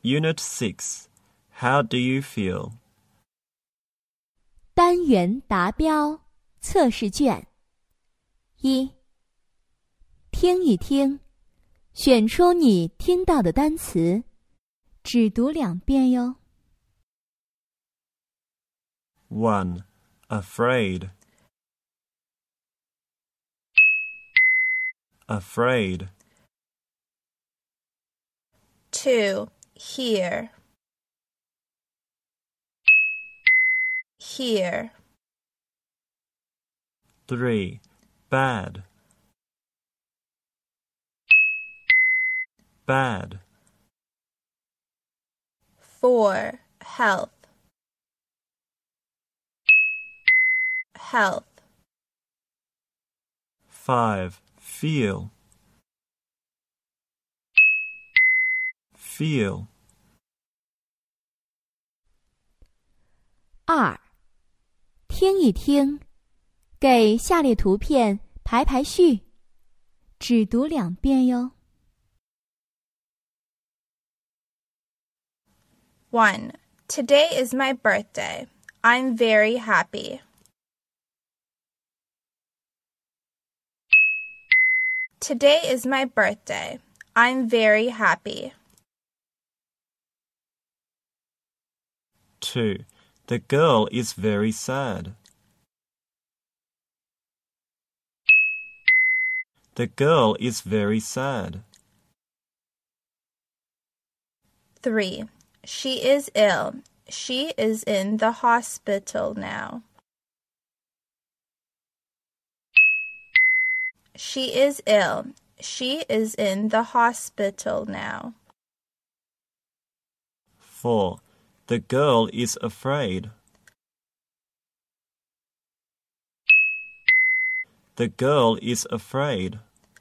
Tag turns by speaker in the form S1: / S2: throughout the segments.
S1: Unit 6. How do you feel?
S2: 单元达标测试卷1，听一听，选出你听到的单词，只读2遍哟。
S1: 1. Afraid. Afraid.
S3: 2. Hear. Hear.
S1: 3. Bad. Bad.
S3: 4. Health. Health.
S1: 5. Feel. Feel.
S2: 2，听一听，给下列图片排序，只读2遍哟。
S3: 1. Today is my birthday. I'm very happy. Today is my birthday. I'm very happy.
S1: 2. The girl is very sad. The girl is very sad.
S3: 3. She is ill. She is in the hospital now. She is ill. She is in the hospital now.
S1: 4. The girl is afraid. The girl is afraid.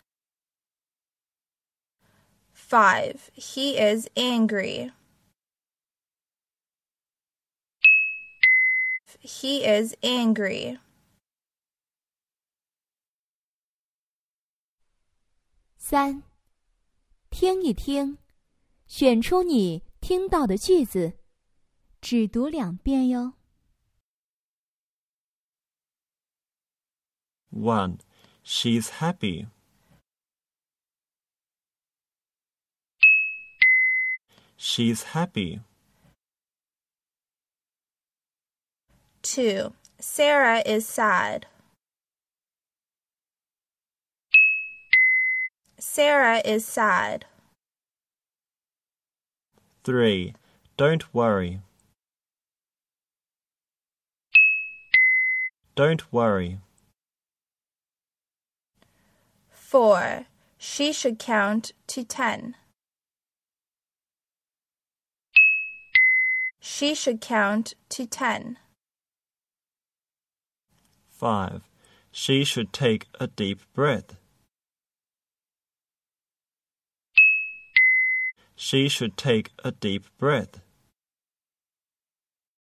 S3: 5. He is angry. He is angry.
S2: 3，听一听，选出你听到的句子，只读2遍哟。
S1: 1. She's happy. She's happy.
S3: 2. Sarah is sad. Sarah is sad.
S1: 3. Don't worry. Don't worry.
S3: 4. She should count to 10. She should count to 10.
S1: 5. She should take a deep breath. She should take a deep breath.